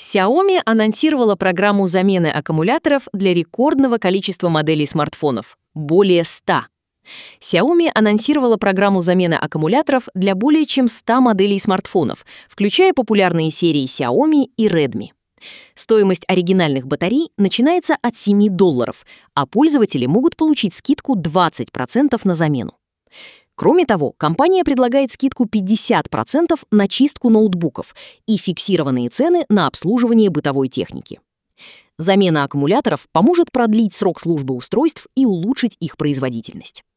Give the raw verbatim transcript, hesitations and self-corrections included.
Xiaomi анонсировала программу замены аккумуляторов для рекордного количества моделей смартфонов – более ста. Xiaomi анонсировала программу замены аккумуляторов для более чем ста моделей смартфонов, включая популярные серии Xiaomi и Redmi. Стоимость оригинальных батарей начинается от семи долларов, а пользователи могут получить скидку двадцать процентов на замену. Кроме того, компания предлагает скидку пятьдесят процентов на чистку ноутбуков и фиксированные цены на обслуживание бытовой техники. Замена аккумуляторов поможет продлить срок службы устройств и улучшить их производительность.